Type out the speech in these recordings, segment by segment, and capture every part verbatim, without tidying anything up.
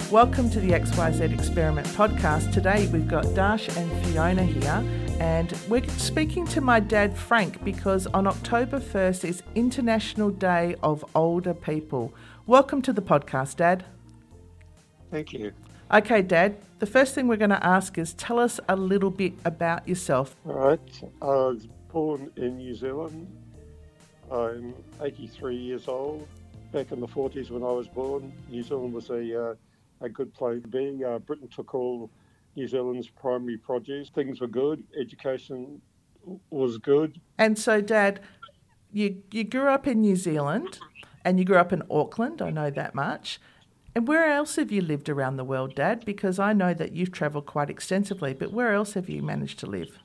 Welcome to the X Y Z Experiment podcast. Today we've got Dash and Fiona here, and we're speaking to my dad Frank because on October first is International Day of Older People. Welcome to the podcast, Dad. Thank you. Okay, Dad, the first thing we're going to ask is tell us a little bit about yourself. All right. I was born in New Zealand. I'm eighty-three years old. Back in the forties when I was born, New Zealand was a uh, a good place to be. Uh, Britain took all New Zealand's primary produce. Things were good. Education was good. And so, Dad, you you grew up in New Zealand and you grew up in Auckland, I know that much. And where else have you lived around the world, Dad? Because I know that you've travelled quite extensively, but where else have you managed to live?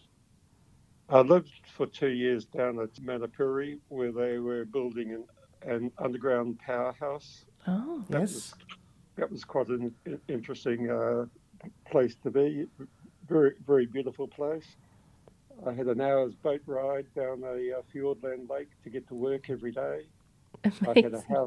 I lived for two years down at Manapuri, where they were building an, an underground powerhouse. Oh, that yes. Was, that was quite an interesting uh, place to be. Very, very beautiful place. I had an hour's boat ride down a uh, Fiordland lake to get to work every day. Amazing. I had a house.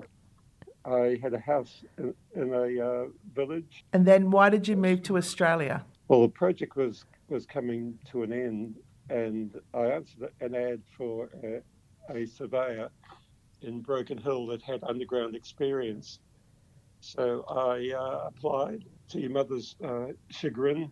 I had a house in, in a uh, village. And then why did you move to Australia? Well, the project was, was coming to an end, and I answered an ad for a, a surveyor in Broken Hill that had underground experience. So I uh, applied. To your mother's uh, chagrin,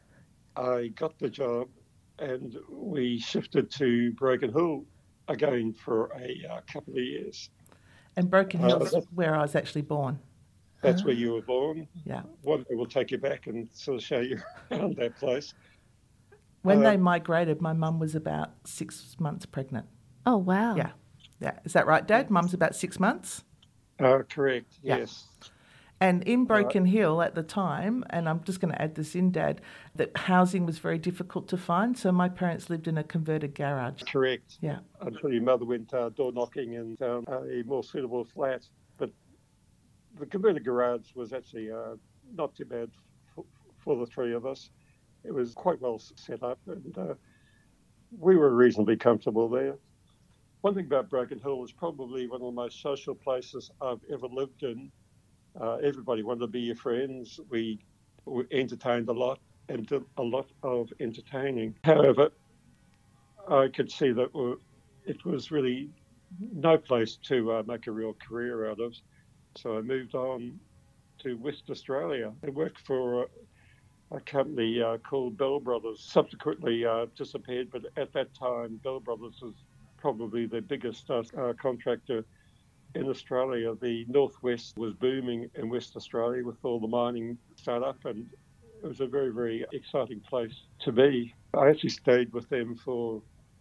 I got the job, and we shifted to Broken Hill again for a uh, couple of years. And Broken Uh, Hill's that- where I was actually born. That's Ah. where you were born. Yeah. One day we'll take you back and sort of show you around that place. When Uh, they migrated, my mum was about six months pregnant. Oh, wow. Yeah. Yeah. Is that right, Dad? Mum's about six months? Uh, correct, Yeah. yes. And in Broken Hill at the time, and I'm just going to add this in, Dad, that housing was very difficult to find. So my parents lived in a converted garage. Correct. Yeah. Until your mother went uh, door knocking and found a more suitable flat. But the converted garage was actually uh, not too bad for, for the three of us. It was quite well set up, and uh, we were reasonably comfortable there. One thing about Broken Hill was probably one of the most social places I've ever lived in. Uh, everybody wanted to be your friends. We, we entertained a lot and did a lot of entertaining. However, I could see that uh, it was really no place to uh, make a real career out of. So I moved on to West Australia. I worked for a, a company uh, called Bell Brothers. Subsequently uh, disappeared, but at that time, Bell Brothers was probably the biggest uh, uh, contractor in Australia. The Northwest was booming in West Australia with all the mining startup, and it was a very, very exciting place to be. I actually stayed with them for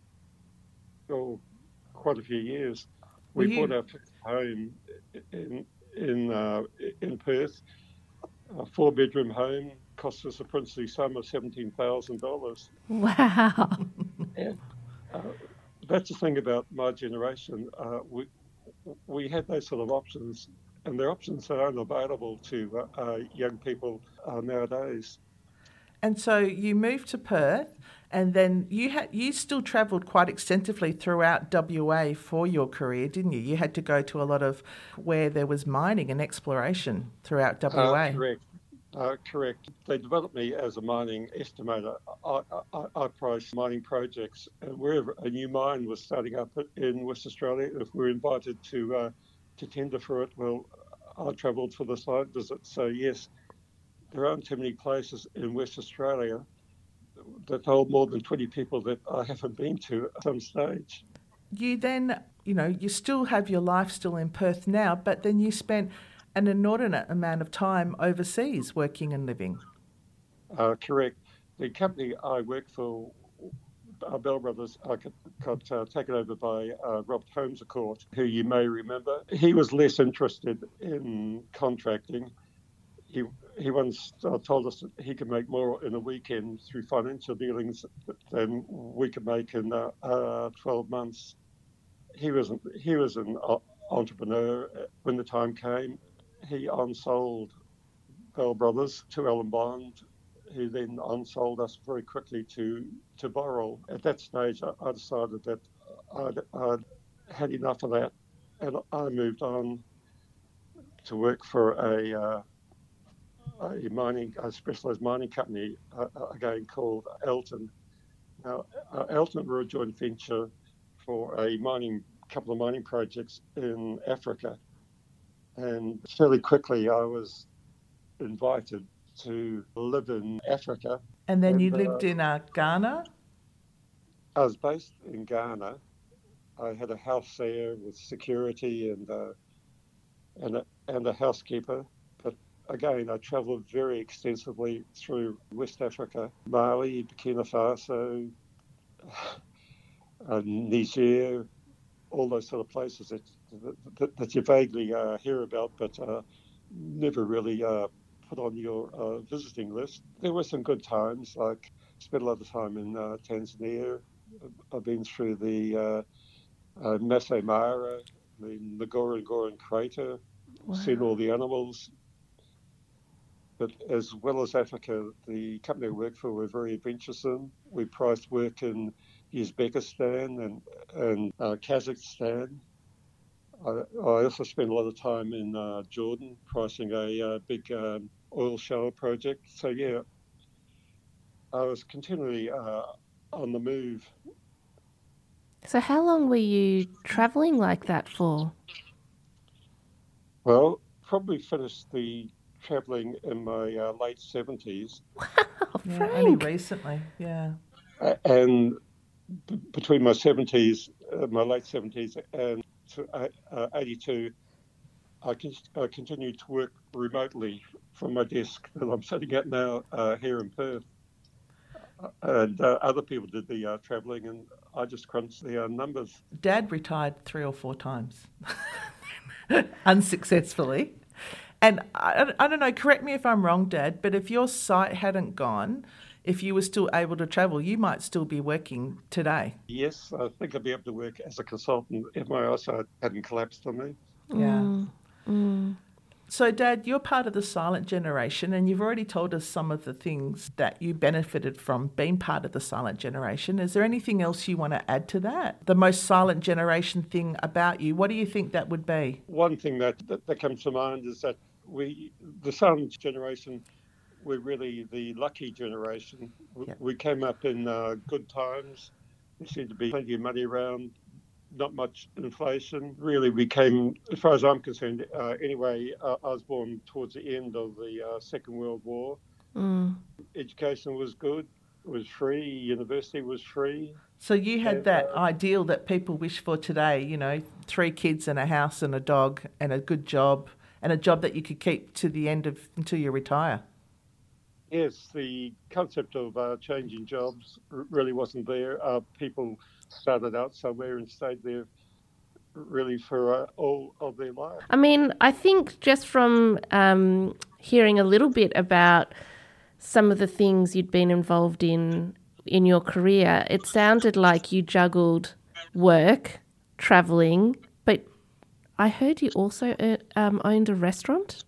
oh, quite a few years. We Were you- bought our first home in in uh, in Perth, a four-bedroom home, cost us a princely sum of seventeen thousand dollars. Wow. And uh, that's the thing about my generation. Uh, we we had those sort of options, and they're options that aren't available to uh, uh, young people uh, nowadays. And so you moved to Perth, and then you had you still travelled quite extensively throughout W A for your career, didn't you? You had to go to a lot of where there was mining and exploration throughout W A. Uh, correct. Uh, correct. They developed me as a mining estimator. I, I, I priced mining projects, and wherever a new mine was starting up in West Australia, if we were invited to uh, to tender for it, well, I travelled for the site visit. So yes, there aren't too many places in West Australia that hold more than twenty people that I haven't been to at some stage. You then, you know, you still have your life still in Perth now, but then you spent an inordinate amount of time overseas working and living. Uh, correct. The company I worked for, uh, Bell Brothers, uh, got, got uh, taken over by uh, Robert Holmes-A-Court, who you may remember. He was less interested in contracting. He he once uh, told us that he could make more in a weekend through financial dealings than we could make in uh, uh, twelve months. He was he was an uh, entrepreneur. When the time came, he unsold Bell Brothers to Alan Bond, who then unsold us very quickly to to Boral. At that stage, I, I decided that I'd, I'd had enough of that, and I moved on to work for a uh, a mining, a specialised mining company uh, again called Elton. Now, uh, Elton were a joint venture for a mining, couple of mining projects in Africa. And fairly quickly I was invited to live in Africa. And then and, you uh, lived in uh, Ghana? I was based in Ghana. I had a house there with security and uh, and a, and a housekeeper. But again, I travelled very extensively through West Africa, Mali, Burkina Faso, uh, Niger, all those sort of places that that, that you vaguely uh, hear about, but uh, never really uh, put on your uh, visiting list. There were some good times, like spent a lot of time in uh, Tanzania. I've been through the uh, uh, Masai Mara, the Ngorongoro Crater, Wow. seen all the animals. But as well as Africa, the company I worked for were very adventuresome. We priced work in Uzbekistan and, and uh, Kazakhstan. I, I also spent a lot of time in uh, Jordan pricing a uh, big um, oil shower project. So, yeah, I was continually uh, on the move. So how long were you travelling like that for? Well, probably finished the travelling in my uh, late seventies. Wow, Yeah, Frank. only recently, yeah. Uh, and b- between my seventies, uh, my late seventies and to, uh, uh, eighty-two, I, con- I continued to work remotely from my desk that I'm sitting at now uh, here in Perth. Uh, and uh, other people did the uh, travelling, and I just crunched the uh, numbers. Dad retired three or four times, unsuccessfully. And I, I don't know, correct me if I'm wrong, Dad, but if your sight hadn't gone, if you were still able to travel, you might still be working today. Yes, I think I'd be able to work as a consultant if my eyesight hadn't collapsed on me. Yeah. Mm, mm. So, Dad, you're part of the silent generation, and you've already told us some of the things that you benefited from being part of the silent generation. Is there anything else you want to add to that? The most silent generation thing about you, what do you think that would be? One thing that, that, that comes to mind is that we, the silent generation, we're really the lucky generation. We, Yep. we came up in uh, good times. There seemed to be plenty of money around, not much inflation. Really, we came, as far as I'm concerned, uh, anyway, uh, I was born towards the end of the uh, Second World War. Mm. Education was good. It was free. University was free. So you had And, that uh, ideal that people wish for today, you know, three kids and a house and a dog and a good job and a job that you could keep to the end of until you retire. Yes, the concept of uh, changing jobs r- really wasn't there. Uh, people started out somewhere and stayed there really for uh, all of their life. I mean, I think just from um, hearing a little bit about some of the things you'd been involved in in your career, it sounded like you juggled work, travelling, but I heard you also uh, um, owned a restaurant.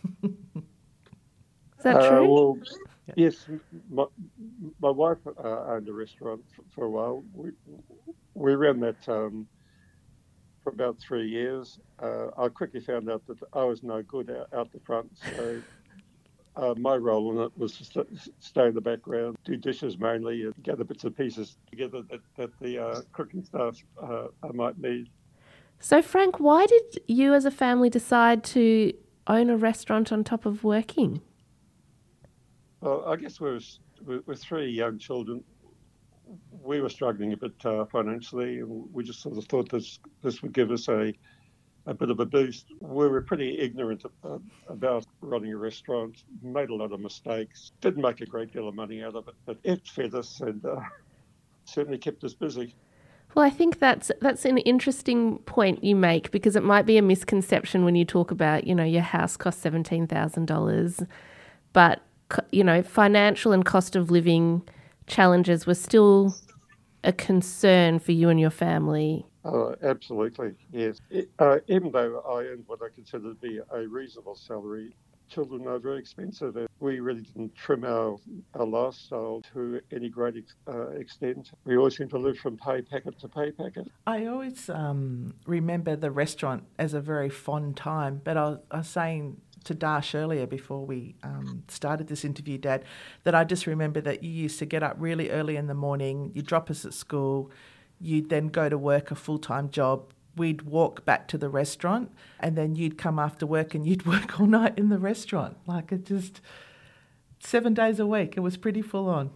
Is that Uh, true? well, yes, m- my, my wife uh, owned a restaurant f- for a while. We, we ran that um, for about three years. Uh, I quickly found out that I was no good out, out the front, so uh, my role in it was to st- stay in the background, do dishes mainly, and gather bits and pieces together that, that the uh, cooking staff uh, I might need. So, Frank, why did you as a family decide to own a restaurant on top of working? Well, I guess we were, with three young children, we were struggling a bit uh, financially, and we just sort of thought this this would give us a, a bit of a boost. We were pretty ignorant uh, about running a restaurant, made a lot of mistakes, didn't make a great deal of money out of it, but it fed us and uh, certainly kept us busy. Well, I think that's that's an interesting point you make, because it might be a misconception when you talk about, you know, your house cost seventeen thousand dollars, but, you know, financial and cost of living challenges were still a concern for you and your family. Oh, absolutely, yes. It, uh, even though I earned what I consider to be a reasonable salary, children are very expensive, and we really didn't trim our, our lifestyle to any great ex, uh, extent. We always seemed to live from pay packet to pay packet. I always um, remember the restaurant as a very fond time, but I was, I was saying to Dash earlier before we um, started this interview, Dad, that I just remember that you used to get up really early in the morning, you'd drop us at school, you'd then go to work a full-time job, we'd walk back to the restaurant, and then you'd come after work and you'd work all night in the restaurant. Like it just, seven days a week, it was pretty full on.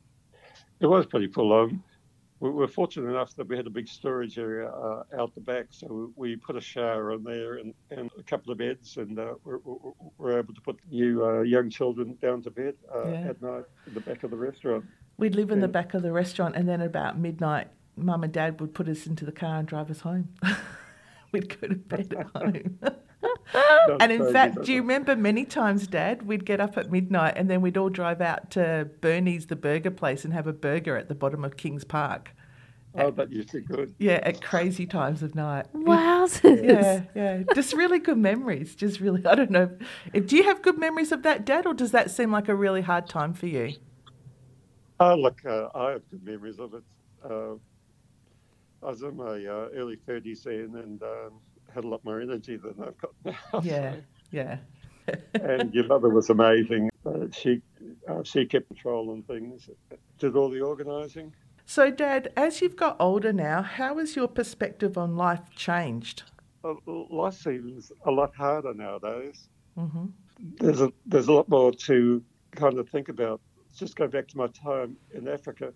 It was pretty full on. We were fortunate enough that we had a big storage area uh, out the back, so we put a shower in there and, and a couple of beds, and uh, we're, we're able to put you uh, young children down to bed uh, yeah. at night in the back of the restaurant. We'd live in yeah. the back of the restaurant, and then at about midnight, Mum and Dad would put us into the car and drive us home. We'd go to bed at home. And in fact, do you remember many times, Dad, we'd get up at midnight and then we'd all drive out to Bernie's, the burger place, and have a burger at the bottom of Kings Park. Oh, that used to be good. Yeah, at crazy times of night. Wow. Yeah, yeah. Just really good memories. Just really, I don't know. If, do you have good memories of that, Dad, or does that seem like a really hard time for you? Oh, look, uh, I have good memories of it. Uh, I was in my uh, early thirties then and um, had a lot more energy than I've got now. Yeah, yeah. And your mother was amazing. Uh, she uh, she kept control on things, did all the organising. So, Dad, as you've got older now, how has your perspective on life changed? Uh, life seems a lot harder nowadays. Mm-hmm. There's a there's a lot more to kind of think about. Just go back to my time in Africa.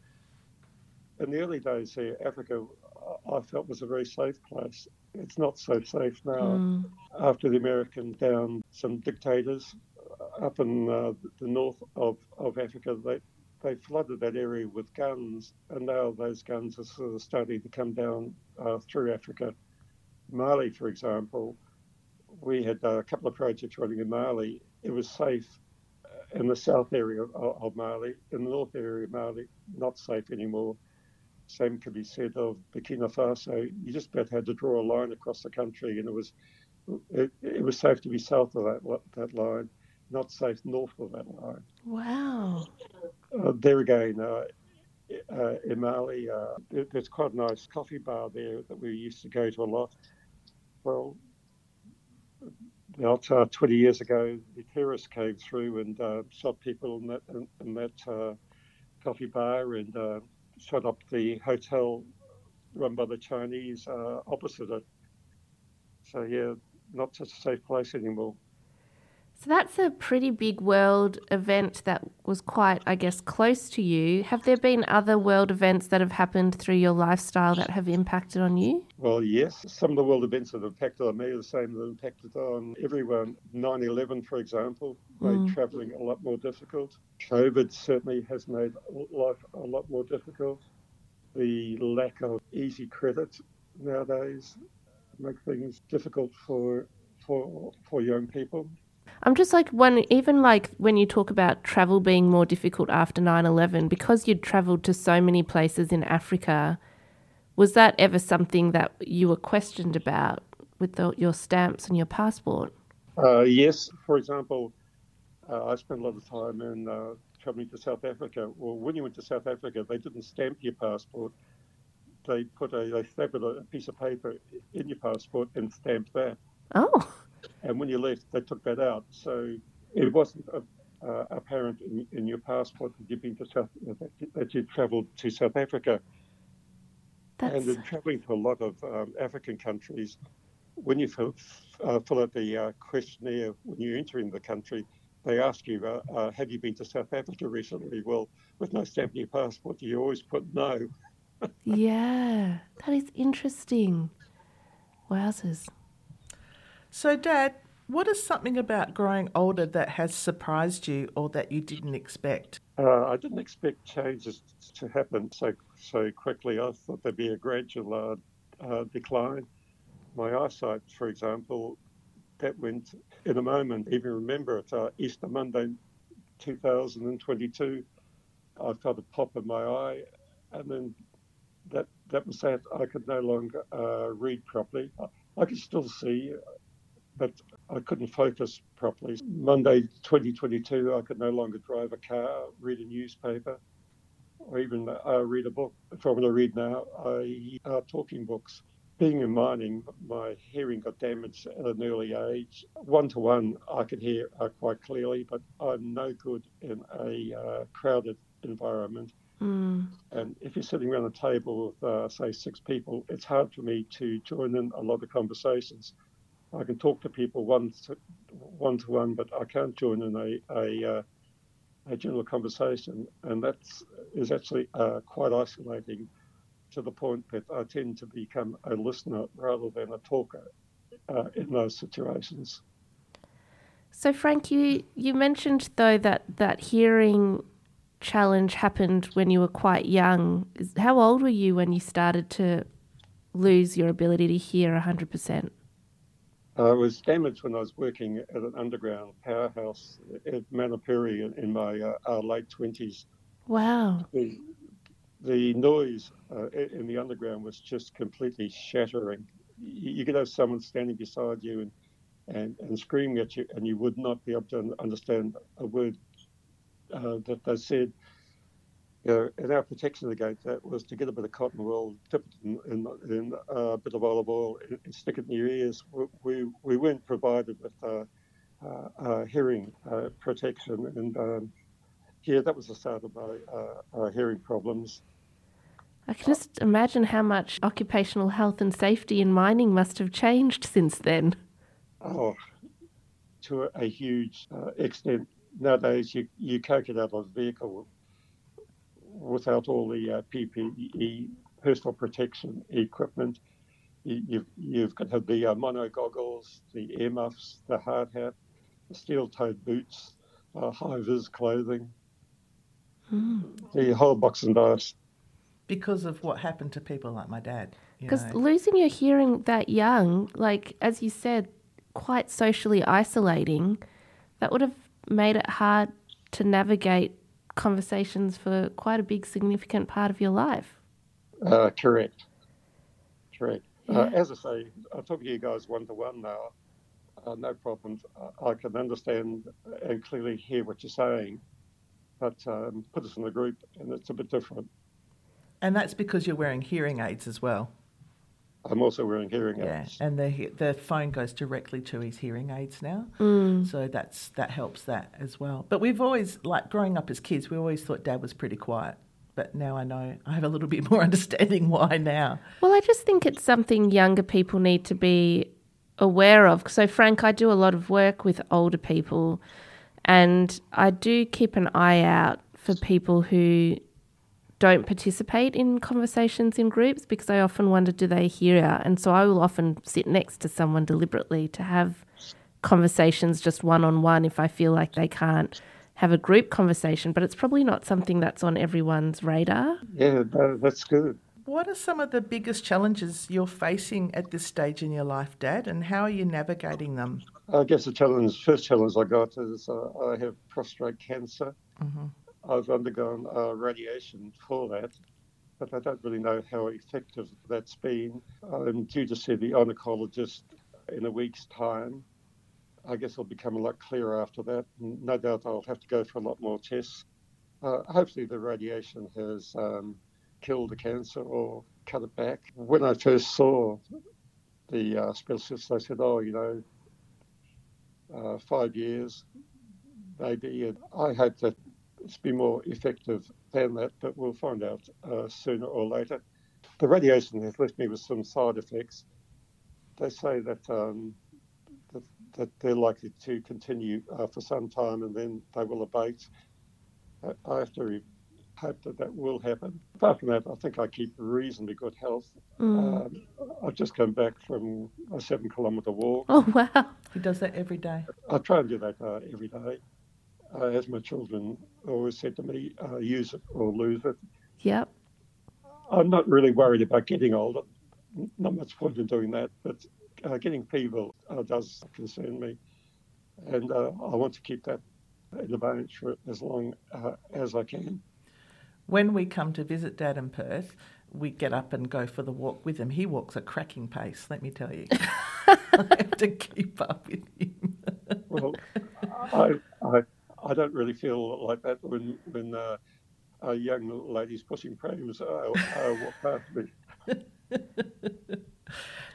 In the early days here, Africa, I felt was a very safe place. It's not so safe now. Mm. After the Americans down some dictators up in uh, the north of, of Africa, they, they flooded that area with guns, and now those guns are sort of starting to come down uh, through Africa. Mali, for example, we had uh, a couple of projects running in Mali. It was safe in the south area of, of Mali. In the north area of Mali, not safe anymore. Same could be said of Burkina Faso. You just about had to draw a line across the country, and it was it, it was safe to be south of that that line, not safe north of that line. Wow. Uh, there again, uh, uh, in Mali, uh, there, there's quite a nice coffee bar there that we used to go to a lot. Well, about uh, twenty years ago, the terrorists came through and uh, shot people in that in, in that uh, coffee bar and. Uh, shut up the hotel run by the Chinese uh, opposite it. So, yeah, not such a safe place anymore. So that's a pretty big world event that was quite, I guess, close to you. Have there been other world events that have happened through your lifestyle that have impacted on you? Well, yes. Some of the world events that have impacted on me are the same that impacted on everyone. nine eleven, for example, made mm. travelling a lot more difficult. COVID certainly has made life a lot more difficult. The lack of easy credit nowadays make things difficult for for for young people. I'm just like, when, even like when you talk about travel being more difficult after nine eleven, because you'd travelled to so many places in Africa, was that ever something that you were questioned about with the, your stamps and your passport? Uh, yes. For example, uh, I spent a lot of time in uh, travelling to South Africa. Well, when you went to South Africa, they didn't stamp your passport. They put a, they stamped a piece of paper in your passport and stamped that. Oh. And when you left, they took that out. So it wasn't uh, uh, apparent in, in your passport that you'd been to South, that, that you'd travelled to South Africa. That's... And in travelling to a lot of um, African countries, when you fill, uh, fill out the uh, questionnaire when you're entering the country, they ask you, uh, uh, have you been to South Africa recently? Well, with no stamp in your passport, you always put no. Yeah, that is interesting. Wowzers. So, Dad, what is something about growing older that has surprised you or that you didn't expect? Uh, I didn't expect changes to happen so so quickly. I thought there'd be a gradual uh, uh, decline. My eyesight, for example, that went in a moment. Even remember it, uh, Easter Monday, two thousand twenty-two, I felt a pop in my eye, and then that that was that. I could no longer uh, read properly. I, I could still see, but I couldn't focus properly. Monday, twenty twenty-two, I could no longer drive a car, read a newspaper, or even uh, read a book. If I want to read now, I uh, talking books. being in mining, my hearing got damaged at an early age. One to one, I could hear uh, quite clearly, but I'm no good in a uh, crowded environment. Mm. And if you're sitting around a table with, uh, say, six people, it's hard for me to join in a lot of conversations. I can talk to people one to one, to one but I can't join in a a, uh, a general conversation, and that is actually uh, quite isolating, to the point that I tend to become a listener rather than a talker uh, in those situations. So, Frank, you, you mentioned, though, that, that hearing challenge happened when you were quite young. How old were you when you started to lose your ability to hear one hundred percent? I was damaged when I was working at an underground powerhouse at Manapuri in, in my uh, uh, late twenties. Wow. The, the noise uh, in the underground was just completely shattering. You, you could have someone standing beside you and, and, and screaming at you, and you would not be able to understand a word uh, that they said. You know, and our protection against that was to get a bit of cotton wool, dip it in, in, in a bit of olive oil, and, and stick it in your ears. We, we, we weren't provided with uh, uh, uh, hearing uh, protection, and um, yeah, that was the start of my uh, uh, hearing problems. I can just imagine how much occupational health and safety in mining must have changed since then. Oh, to a, a huge uh, extent. Nowadays, you, you can't get out of a vehicle without all the uh, P P E, personal protection equipment. You, you've, you've got to have the uh, mono goggles, the earmuffs, the hard hat, the steel-toed boots, uh, high-vis clothing, Mm. the whole box and dice. Because of what happened to people like my dad. Because losing your hearing that young, like, as you said, quite socially isolating, that would have made it hard to navigate conversations for quite a big, significant part of your life. Uh, correct. Correct. Yeah. Uh, as I say, I'm talking to you guys one-to-one now. Uh, no problems. I, I can understand and clearly hear what you're saying, but um, put us in a group and it's a bit different. And that's because you're wearing hearing aids as well. I'm also wearing hearing Yeah, aids. and the the phone goes directly to his hearing aids now, Mm. so that's that helps that as well. But we've always, like growing up as kids, we always thought Dad was pretty quiet. But now I know, I have a little bit more understanding why now. Well, I just think it's something younger people need to be aware of. So, Frank, I do a lot of work with older people, and I do keep an eye out for people who don't participate in conversations in groups, because I often wonder, do they hear? And so I will often sit next to someone deliberately to have conversations just one-on-one if I feel like they can't have a group conversation, but it's probably not something that's on everyone's radar. Yeah, no, that's good. What are some of the biggest challenges you're facing at this stage in your life, Dad, and how are you navigating them? I guess the challenge, first challenge I got is uh, I have prostate cancer. Mm-hmm. I've undergone uh, radiation for that, but I don't really know how effective that's been. I'm due to see the oncologist in a week's time. I guess it'll become a lot clearer after that. No doubt I'll have to go for a lot more tests. Uh, hopefully the radiation has um, killed the cancer or cut it back. When I first saw the uh, specialist, they said, oh, you know, uh, five years maybe. And I hope that it's been more effective than that, but we'll find out uh, sooner or later. The radiation has left me with some side effects. They say that um, that, that they're likely to continue uh, for some time and then they will abate. I have to hope that that will happen. Apart from that, I think I keep reasonably good health. Mm. Um, I've just come back from a seven kilometre walk. Oh, wow. He does that every day. I try and do that uh, every day. Uh, as my children always said to me, uh, use it or lose it. Yep. I'm not really worried about getting older. Not much point in doing that, but uh, getting feeble uh, does concern me. And uh, I want to keep that in abeyance for as long uh, as I can. When we come to visit Dad in Perth, we get up and go for the walk with him. He walks a cracking pace, let me tell you. I have to keep up with him. Well, I, I I don't really feel like that when when uh, uh, young ladies pushing prams uh, uh, walk past me.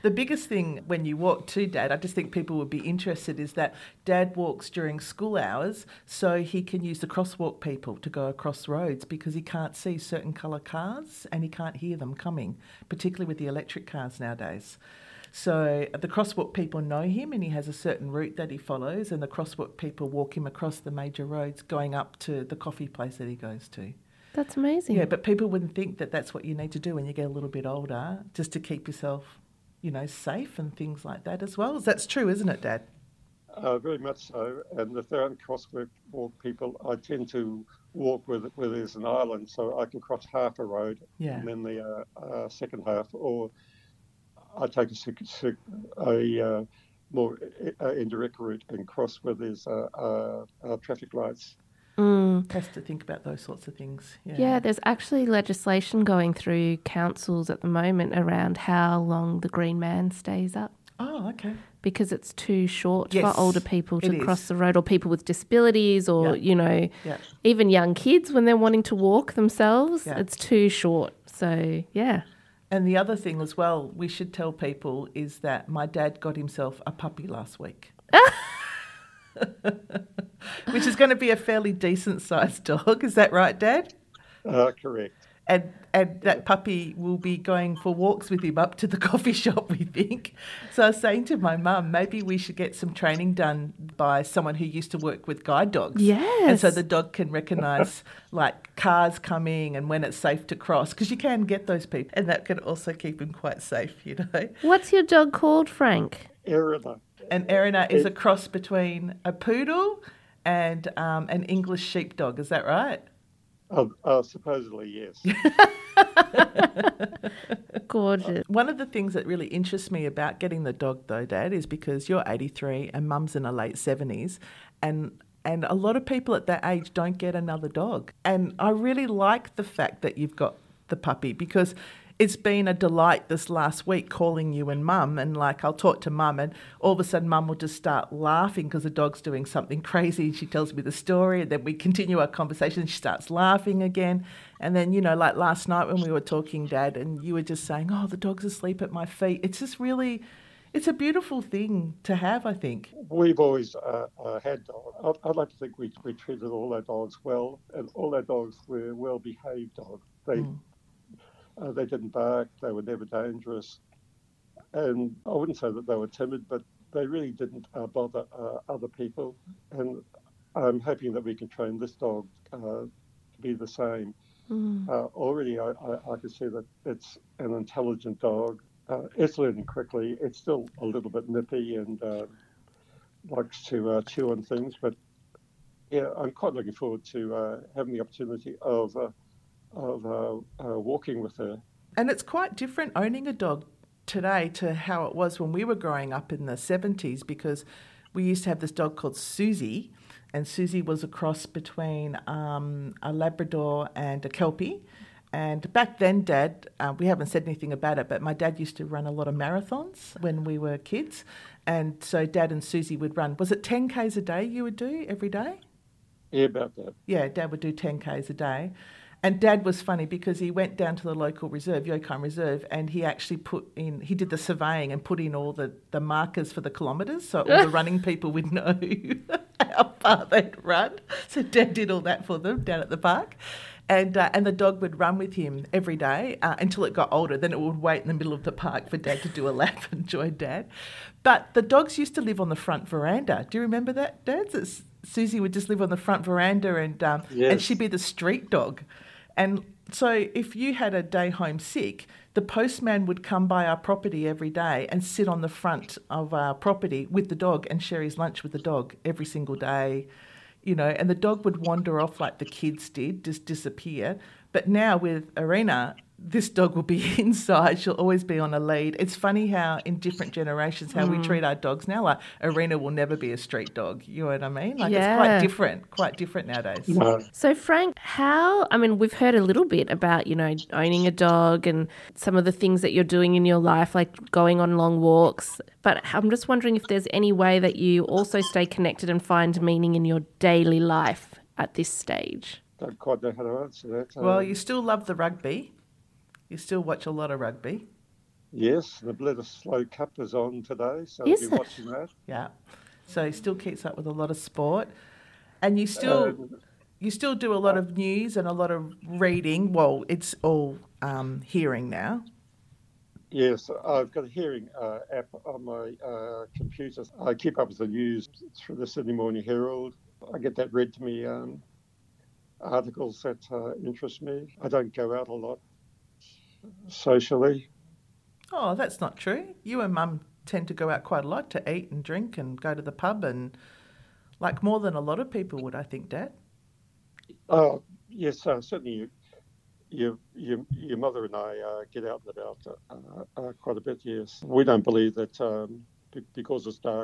The biggest thing when you walk to Dad, I just think people would be interested, is that Dad walks during school hours so he can use the crosswalk people to go across roads because he can't see certain colour cars and he can't hear them coming, particularly with the electric cars nowadays. So the crosswalk people know him and he has a certain route that he follows, and the crosswalk people walk him across the major roads going up to the coffee place that he goes to. That's amazing. Yeah, but people wouldn't think that that's what you need to do when you get a little bit older, just to keep yourself, you know, safe and things like that as well. That's true, isn't it, Dad? Uh, very much so. And if there aren't crosswalk walk people, I tend to walk where, where there's an island so I can cross half a road Yeah. and then the uh, uh, second half, or I take a, a uh, more uh, indirect route and cross where there's uh, uh, uh, traffic lights. Mm. Has to think about those sorts of things. Yeah. Yeah, there's actually legislation going through councils at the moment around how long the green man stays up. Oh, okay. Because it's too short Yes, for older people to it cross is. the road, or people with disabilities, or, Yeah. you know, Yeah. even young kids when they're wanting to walk themselves. Yeah. It's too short. So, yeah. And the other thing as well, we should tell people, is that my dad got himself a puppy last week. Which is going to be a fairly decent sized dog. Is that right, Dad? Uh, correct. And and that puppy will be going for walks with him up to the coffee shop, we think. So I was saying to my mum, maybe we should get some training done by someone who used to work with guide dogs. Yes. And so the dog can recognise like cars coming and when it's safe to cross, because you can get those people, and that can also keep him quite safe, you know. What's your dog called, Frank? Erina. And Erina is a cross between a poodle and um, an English sheepdog. Is that right? Uh, uh, supposedly, yes. Gorgeous. One of the things that really interests me about getting the dog, though, Dad, is because you're eighty-three and Mum's in her late seventies, and and a lot of people at that age don't get another dog. And I really like the fact that you've got the puppy, because it's been a delight this last week calling you and Mum, and like I'll talk to Mum and all of a sudden Mum will just start laughing because the dog's doing something crazy, and she tells me the story, and then we continue our conversation and she starts laughing again. And then, you know, like last night when we were talking, Dad, and you were just saying, oh, the dog's asleep at my feet. It's just really, it's a beautiful thing to have, I think. We've always uh, uh, had dogs. I'd, I'd like to think we, we treated all our dogs well, and all our dogs were well-behaved dogs. They mm. uh, they didn't bark. They were never dangerous. And I wouldn't say that they were timid, but they really didn't uh, bother uh, other people. And I'm hoping that we can train this dog uh, to be the same. Mm. Uh, already I, I, I can see that it's an intelligent dog. Uh, it's learning quickly. It's still a little bit nippy and uh, likes to uh, chew on things, but yeah, I'm quite looking forward to uh, having the opportunity of uh, of uh, uh, walking with her. And it's quite different owning a dog today to how it was when we were growing up in the seventies, because we used to have this dog called Susie, and Susie was a cross between um, a Labrador and a Kelpie. And back then, Dad, uh, we haven't said anything about it, but my dad used to run a lot of marathons when we were kids. And so Dad and Susie would run, was it ten kays a day you would do every day? Yeah, about that. Yeah, Dad would do ten kays a day. And Dad was funny because he went down to the local reserve, Yokine Reserve, and he actually put in, he did the surveying and put in all the, the markers for the kilometres, so all the running people would know how far they'd run. So Dad did all that for them down at the park. And uh, and the dog would run with him every day uh, until it got older. Then it would wait in the middle of the park for Dad to do a lap and join Dad. But the dogs used to live on the front veranda. Do you remember that, Dad? It's, Susie would just live on the front veranda, and um, yes. and she'd be the street dog. And so if you had a day home sick, the postman would come by our property every day and sit on the front of our property with the dog and share his lunch with the dog every single day. You know, and the dog would wander off like the kids did, just disappear. But now with Erina, this dog will be inside. She'll always be on a lead. It's funny how in different generations, how mm. we treat our dogs now. Like Erina will never be a street dog. You know what I mean? Like yeah. it's quite different, quite different nowadays. No. So Frank, how, I mean, we've heard a little bit about, you know, owning a dog and some of the things that you're doing in your life, like going on long walks. But I'm just wondering if there's any way that you also stay connected and find meaning in your daily life at this stage. Don't quite know how to answer that. Well, um, you still love the rugby. You still watch a lot of rugby. Yes, the Bledisloe Slow Cup is on today, so Is I'll be it? watching that. Yeah. So he still keeps up with a lot of sport. And you still Um, you still do a lot of news and a lot of reading. Well, it's all um, hearing now. Yes, I've got a hearing uh, app on my uh, computer. I keep up with the news through the Sydney Morning Herald. I get that read to me, um, articles that uh, interest me. I don't go out a lot socially. Oh, that's not true. You and Mum tend to go out quite a lot to eat and drink and go to the pub, and like more than a lot of people would, I think, Dad. Oh, yes, uh, certainly your, your, your mother and I uh, get out and about uh, uh, quite a bit, yes. We don't believe that um, be- because it's dark,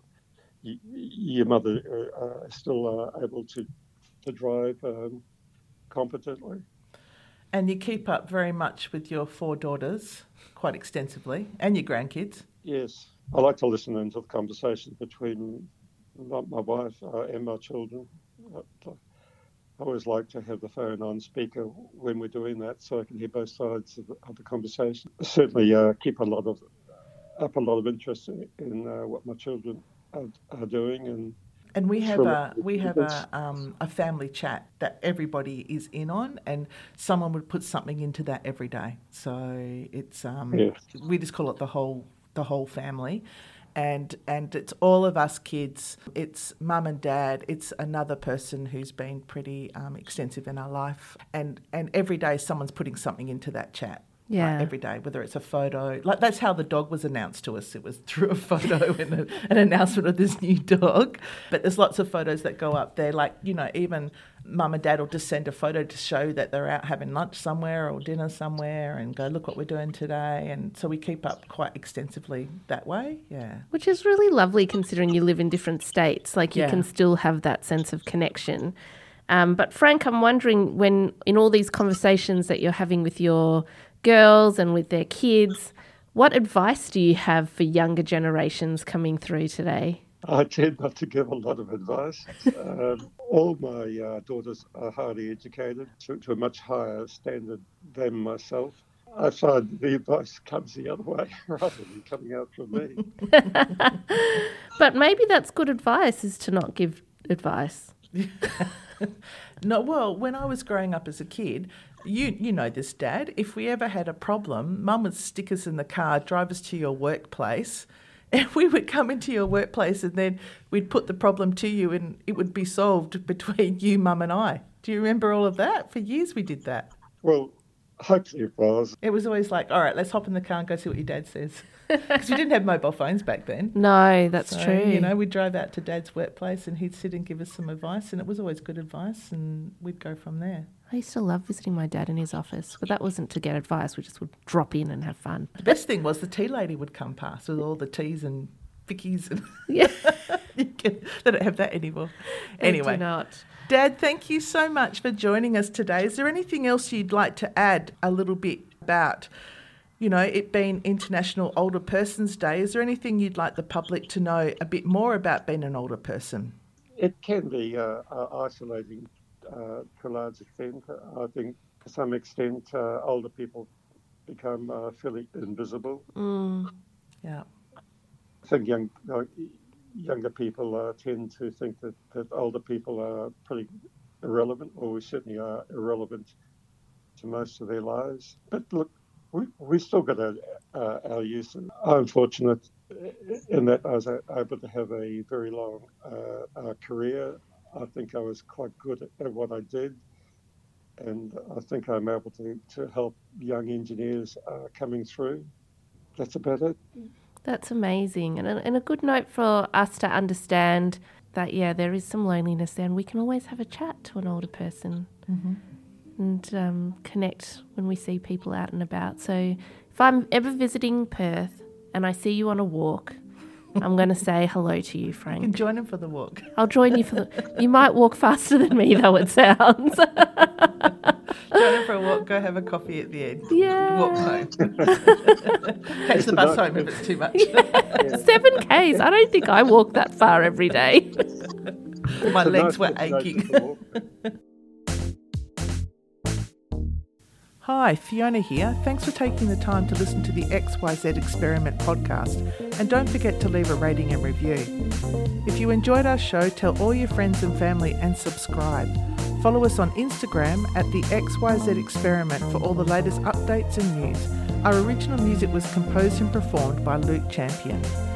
y- your mother uh, is still uh, able to, to drive um, competently. And you keep up very much with your four daughters quite extensively, and your grandkids. Yes, I like to listen into the conversations between my, my wife uh, and my children. I always like to have the phone on speaker when we're doing that, so I can hear both sides of the, of the conversation. Certainly, uh, keep a lot of up a lot of interest in, in uh, what my children are, are doing, and And we have Sure. a we have a um, a family chat that everybody is in on, and someone would put something into that every day. So it's um, Yes. we just call it the whole the whole family, and and it's all of us kids. It's mum and dad. It's another person who's been pretty um, extensive in our life, and and every day someone's putting something into that chat. Yeah. Like every day, whether it's a photo, like that's how the dog was announced to us. It was through a photo and a, an announcement of this new dog. But there's lots of photos that go up there. Like, you know, even mum and dad will just send a photo to show that they're out having lunch somewhere or dinner somewhere and go, look what we're doing today. And so we keep up quite extensively that way. Yeah. Which is really lovely considering you live in different states. Like you Yeah. can still have that sense of connection. Um, but Frank, I'm wondering when in all these conversations that you're having with your girls and with their kids, what advice do you have for younger generations coming through today? I tend not to give a lot of advice. Um, all my uh, daughters are highly educated to, to a much higher standard than myself. I find the advice comes the other way rather than coming out from me. But maybe that's good advice, is to not give advice. No, well, when I was growing up as a kid, you you know this, Dad, if we ever had a problem, Mum would stick us in the car, drive us to your workplace, and we would come into your workplace and then we'd put the problem to you and it would be solved between you, Mum and I. Do you remember all of that? For years we did that. Well, hopefully it was. It was always like, all right, let's hop in the car and go see what your dad says. Because we didn't have mobile phones back then. No, that's So, true. You know, we'd drive out to Dad's workplace and he'd sit and give us some advice, and it was always good advice, and we'd go from there. I used to love visiting my dad in his office, but that wasn't to get advice. We just would drop in and have fun. The best thing was the tea lady would come past with all the teas and Vickies. And Yeah. you can, they don't have that anymore. They Anyway, do not. Dad, thank you so much for joining us today. Is there anything else you'd like to add a little bit about, you know, it being International Older Persons Day? Is there anything you'd like the public to know a bit more about being an older person? It can be uh, uh, isolating uh, to a large extent. I think to some extent uh, older people become uh, fairly invisible. Mm. Yeah. I think young, uh, younger people uh, tend to think that, that older people are pretty irrelevant, or we certainly are irrelevant to most of their lives. But look, we we still got our, uh, our use. And I'm fortunate in that I was able to have a very long uh, uh, career. I think I was quite good at, at what I did, and I think I'm able to, to help young engineers uh, coming through. That's about it. That's amazing. And a, and a good note for us to understand that, yeah, there is some loneliness there, and we can always have a chat to an older person Mm-hmm. and um, connect when we see people out and about. So if I'm ever visiting Perth and I see you on a walk, I'm going to say hello to you, You can Frank. join him for the walk. I'll join you for the... You might walk faster than me, though, it sounds. Join him for a walk, go have a coffee at the end. Yeah. Walk home. Catch the bus home if it's too much. Seven Ks. I don't think I walk that far every day. My It's a legs nice were destination aching. to walk. Hi, Fiona here. Thanks for taking the time to listen to the X Y Z Experiment podcast, and don't forget to leave a rating and review. If you enjoyed our show, tell all your friends and family and subscribe. Follow us on Instagram at the X Y Z Experiment for all the latest updates and news. Our original music was composed and performed by Luke Champion.